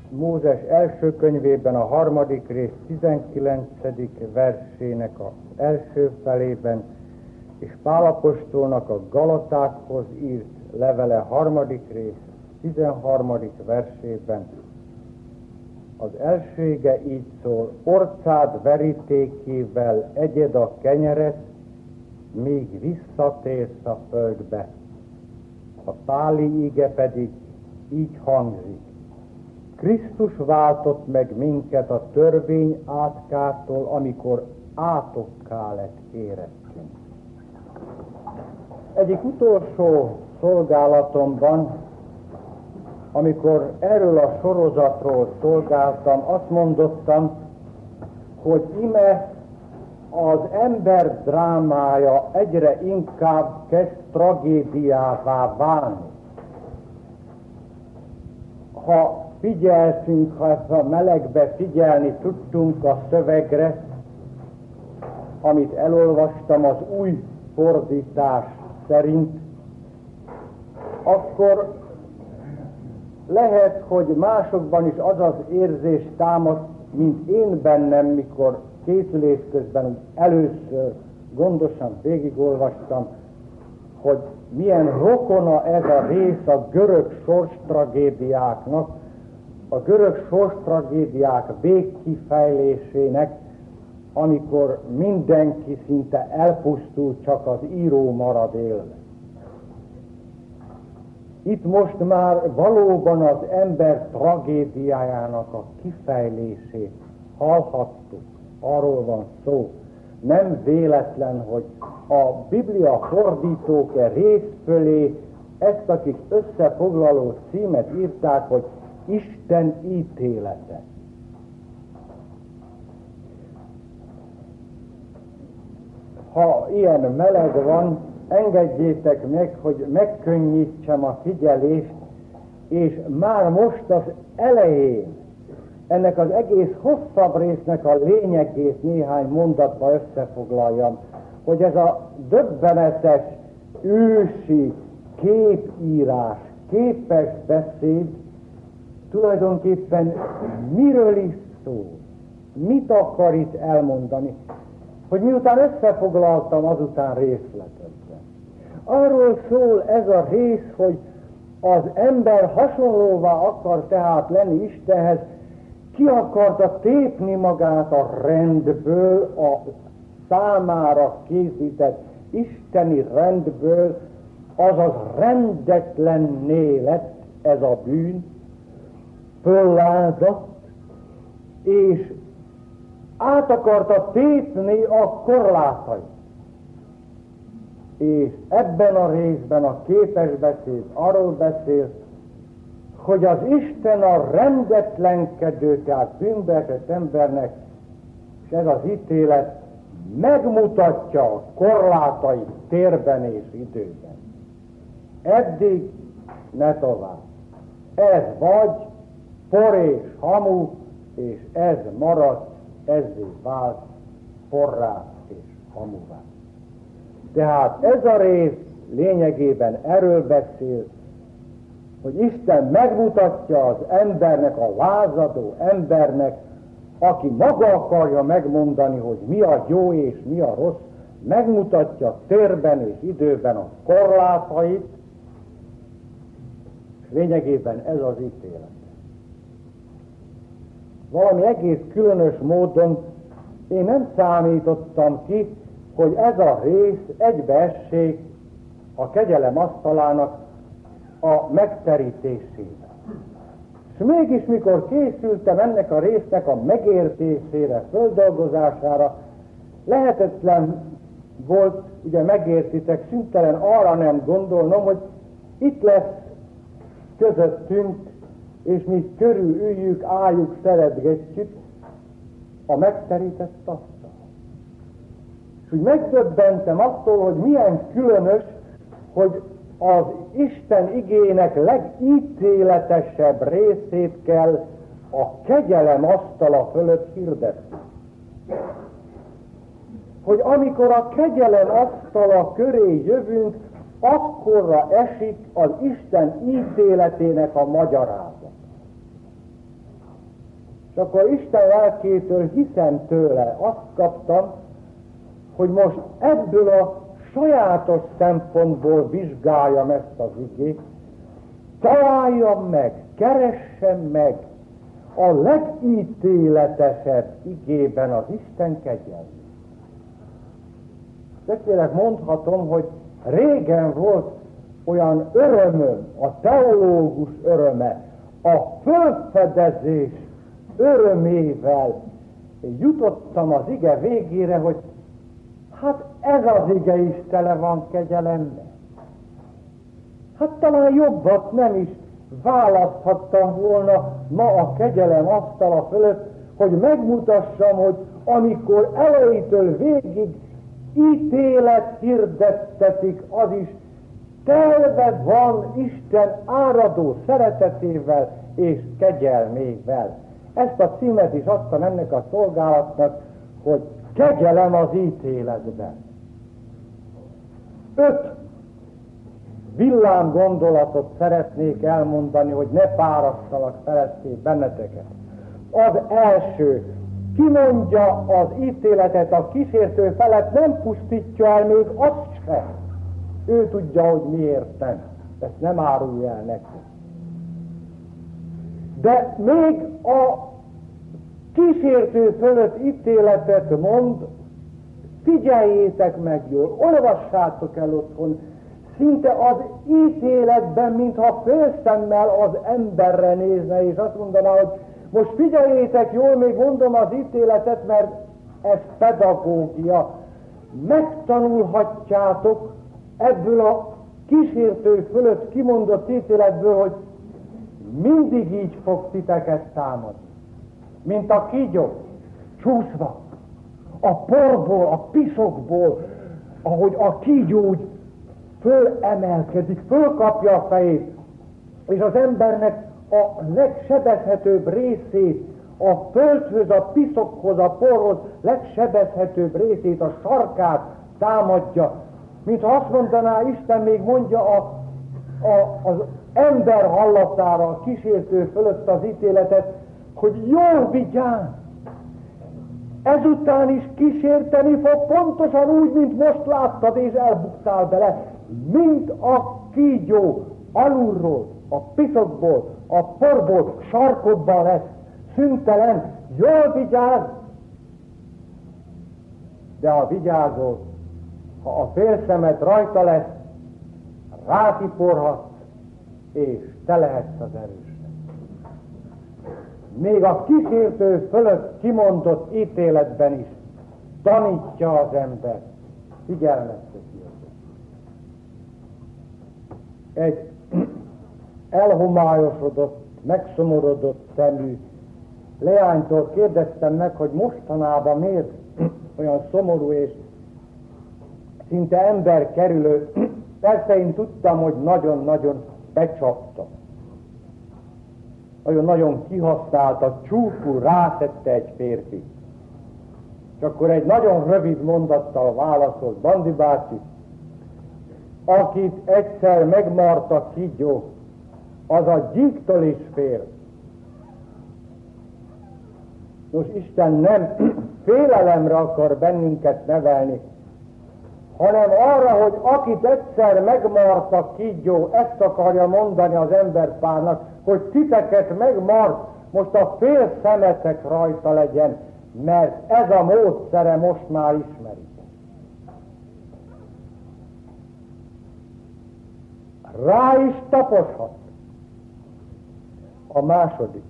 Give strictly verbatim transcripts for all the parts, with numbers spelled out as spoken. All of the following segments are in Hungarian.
Mózes első könyvében a harmadik rész tizenkilencedik versének az első felében, és Pál apostolnak a Galatákhoz írt levele harmadik rész tizenharmadik versében az első ige így szól: orcád verítékével egyed a kenyeret, míg visszatérsz a földbe. A páli ige pedig így hangzik: Krisztus váltott meg minket a törvény átkától, amikor átokká lett érettünk. Egyik utolsó szolgálatomban, amikor erről a sorozatról szolgáltam, azt mondottam, hogy ime az ember drámája egyre inkább kezd tragédiává válni. Ha figyeltünk, ha a melegbe figyelni tudtunk a szövegre, amit elolvastam az új fordítás szerint, akkor lehet, hogy másokban is az az érzés támaszt, mint én bennem, mikor készülés közben először gondosan végigolvastam, hogy milyen rokona ez a rész a görög sorstragédiáknak, a görög sorstragédiák végkifejlésének, amikor mindenki szinte elpusztul, csak az író marad élve. Itt most már valóban az ember tragédiájának a kifejlését hallhattuk, arról van szó. Nem véletlen, hogy a Biblia fordítók e rész fölé ezt, akik összefoglaló címet írták, hogy Isten ítélete. Ha ilyen meleg van, engedjétek meg, hogy megkönnyítsem a figyelést, és már most az elején ennek az egész hosszabb résznek a lényegét néhány mondatba összefoglaljam, hogy ez a döbbenetes, ősi képírás, képes beszéd tulajdonképpen miről is szól, mit akar itt elmondani, hogy miután összefoglaltam, azután részletezem. Arról szól ez a rész, hogy az ember hasonlóvá akar tehát lenni Istenhez, ki akarta tépni magát a rendből, a számára készített isteni rendből, azaz rendetlenné lett ez a bűn, föllázadt, és át akarta tépni a korlátait. És ebben a részben a képes beszéd arról beszél, hogy az Isten a rendetlenkedő, tehát bűnbeesett embernek, és ez az ítélet megmutatja a korlátait térben és időben. Eddig ne tovább. Ez vagy por és hamu, és ez maradt, ezzé vált porrá és hamuvá. Tehát ez a rész lényegében erről beszél, hogy Isten megmutatja az embernek, a lázadó embernek, aki maga akarja megmondani, hogy mi a jó és mi a rossz, megmutatja térben és időben a korlátait, és lényegében ez az ítélet. Valami egész különös módon én nem számítottam ki, hogy ez a rész egybeessék a kegyelem asztalának a megterítésével. És mégis, mikor készültem ennek a résznek a megértésére, földolgozására, lehetetlen volt, ugye megértitek, szüntelen arra nem gondolnom, hogy itt lesz közöttünk, és mi körül üljük, álljuk, szeretgetjük a megterített asztal. És úgy megdöbbentem attól, hogy milyen különös, hogy az Isten igének legítéletesebb részét kell a kegyelem asztala fölött hirdetni. Hogy amikor a kegyelem asztala köré jövünk, akkorra esik az Isten ítéletének a magyarázat. akkor Isten lelkétől, hiszem tőle, azt kaptam, hogy most ebből a sajátos szempontból vizsgáljam ezt az igét, találjam meg, keressem meg a legítéletesebb igében az Isten kegyelmét. Többfélek mondhatom, hogy régen volt olyan örömöm, a teológus öröme, a fölfedezés örömével jutottam az ige végére, hogy hát ez az ige is tele van kegyelemmel. Hát talán jobbat nem is választhattam volna ma a kegyelem asztala fölött, hogy megmutassam, hogy amikor elejétől végig ítélet hirdettetik, az is telve van Isten áradó szeretetével és kegyelmével. Ezt a címet is adtam ennek a szolgálatnak, hogy kegyelem az ítéletben. Öt villám gondolatot szeretnék elmondani, hogy ne fárasztalak feletté benneteket. Az első, kimondja az ítéletet a kísértő felett, nem pusztítja el még azt sem. Ő tudja, hogy miért nem. Ezt nem árulja el neki. De még a kísértő fölött ítéletet mond, figyeljétek meg jól, olvassátok el otthon, szinte az ítéletben, mintha félszemmel az emberre nézne, és azt mondaná, hogy most figyeljétek jól, még mondom az ítéletet, mert ez pedagógia. Megtanulhatjátok ebből a kísértő fölött kimondott ítéletből, hogy mindig így fog titeket támadni. Mint a kígyó, csúszva, a porból, a piszokból, ahogy a kígyó úgy fölemelkedik, fölkapja a fejét, és az embernek a legsebezhetőbb részét, a földhöz, a piszokhoz, a porhoz legsebezhetőbb részét, a sarkát támadja. Mintha azt mondaná, Isten még mondja a, a, az ember hallatára, a kísértő fölött az ítéletet, hogy jól vigyázz! Ezután is kísérteni fog, pontosan úgy, mint most láttad, és elbuktál bele, mint a kígyó alulról, a piszokból, a porból, sarkodban lesz, szüntelen, jól vigyázz! De ha vigyázol, ha a félszemed rajta lesz, rátiporhatsz, és te lehetsz az erősnek. Még a kísértő fölött kimondott ítéletben is tanítja az ember, figyelmezteti őket. Egy elhomályosodott, megszomorodott szemű leánytól kérdeztem meg, hogy mostanában miért olyan szomorú és szinte emberkerülő. Persze én tudtam, hogy nagyon-nagyon becsapta. Nagyon-nagyon kihasználta, csúful rátette egy férfi. És akkor egy nagyon rövid mondattal válaszolt: Bandi bácsi, akit egyszer megmart a kígyó, az a gyíktól is fél. Nos, Isten nem félelemre akar bennünket nevelni, hanem arra, hogy akit egyszer megmart a kígyó, ezt akarja mondani az emberpárnak, hogy titeket megmart, most a fél szemetek rajta legyen, mert ez a módszere most már ismeritek. Rá is taposhat. A második.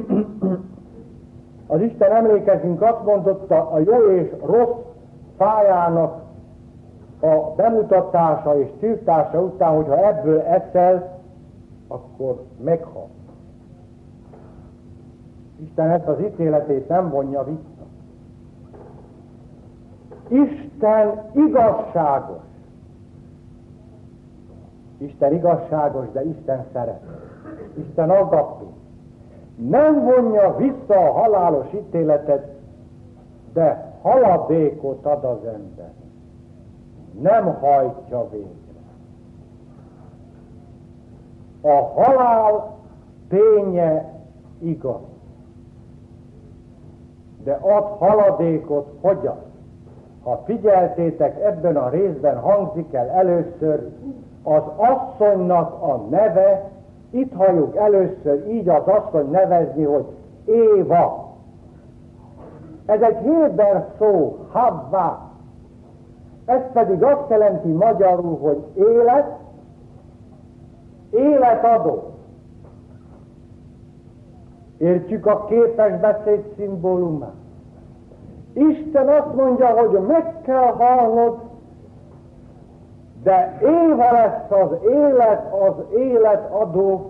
Az Isten, emlékezünk, azt mondotta, a jó és rossz fájának a bemutatása és tiltása után, hogyha ebből eszel, akkor meghal. Isten ezt az ítéletét nem vonja vissza. Isten igazságos. Isten igazságos, de Isten szeret. Isten agapé. Nem vonja vissza a halálos ítéletet, de haladékot ad az ember. Nem hajtja végre. A halál ténye igaz. de ad haladékot fogyaszt. Ha figyeltétek, ebben a részben hangzik el először az asszonynak a neve, itt halljuk először így az asszony nevezni, hogy Éva. Ez egy héber szó, Havva. Ez pedig azt jelenti magyarul, hogy élet, életadó. Értjük a képes beszéd szimbólumát? Isten azt mondja, hogy meg kell halnod, de Éva lesz az élet, az életadó,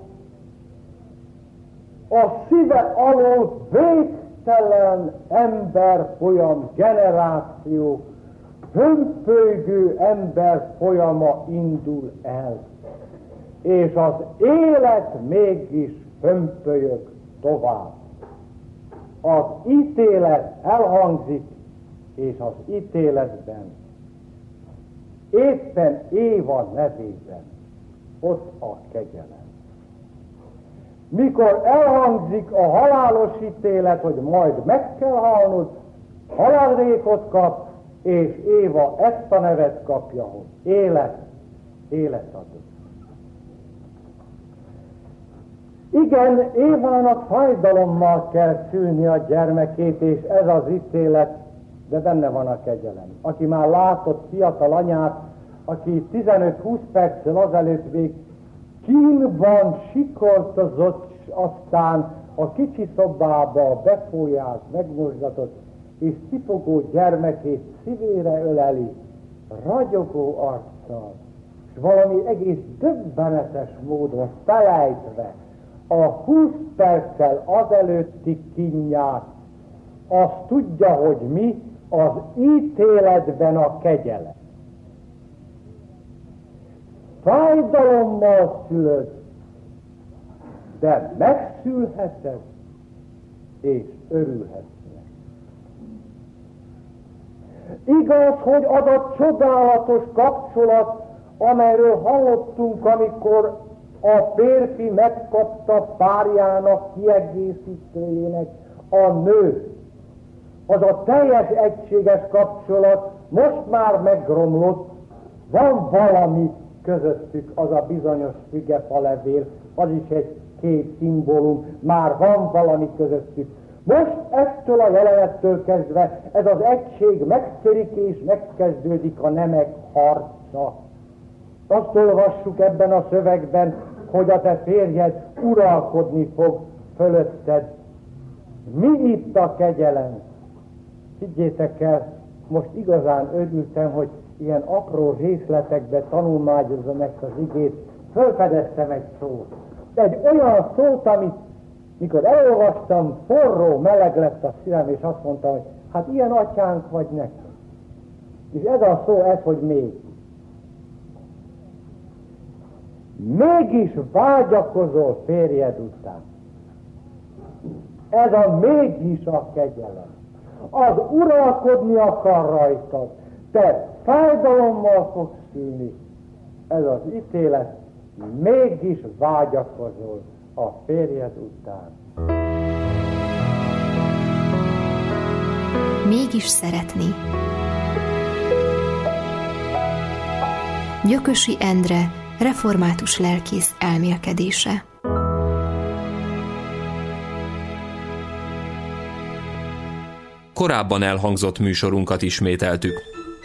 a szíve alól végtelen ember folyam, generáció, hömpölygő ember folyama indul el, és az élet mégis hömpölyög tovább. Az ítélet elhangzik, és az ítéletben éppen Éva nevében ott a kegyelem. Mikor elhangzik a halálos ítélet, hogy majd meg kell halnod, haladékot kap, és Éva ezt a nevet kapja, hogy élet, életadó. Igen, Évának fájdalommal kell szülni a gyermekét, és ez az ítélet, de benne van a kegyelem. Aki már látott fiatal anyát, aki tizenöt-húsz perccel azelőtt még kínban sikoltozott, aztán a kicsi szobába befújás, megmozgatott, és szipogó gyermekét szívére öleli, ragyogó arccal, és valami egész döbbenetes módon felejtve a húsz perccel azelőtti kínját, azt tudja, hogy mi az ítéletben a kegyelem. Fájdalommal szülöd, de megszülheted, és örülhetsz. Igaz, hogy az a csodálatos kapcsolat, amelyről hallottunk, amikor a férfi megkapta párjának kiegészítőjének a nő. Az a teljes egységes kapcsolat most már megromlott, van valami közöttük, az a bizonyos fügefalevél, az is egy két szimbólum, már van valami közöttük. Most ettől a jelenettől kezdve ez az egység megtörik és megkezdődik a nemek harca. Azt olvassuk ebben a szövegben, hogy a te férjed uralkodni fog fölötted. Mi itt a kegyelem? Higgyétek el, most igazán örültem, hogy ilyen apró részletekbe tanulmányozom ezt az igét, fölfedeztem egy szót. Egy olyan szót, amit mikor elolvastam, forró, meleg lett a szívem, és azt mondtam, hogy hát ilyen atyánk vagy nekünk. És ez a szó, ez, hogy még. Mégis vágyakozol férjed után. Ez a mégis a kegyelem. Az uralkodni akar rajtad. Te fájdalommal fogsz szülni. Ez az ítélet. Mégis vágyakozol a férjed után. Mégis szeretni. Gyökösi Endre, református lelkész elmélkedése. Korábban elhangzott műsorunkat ismételtük.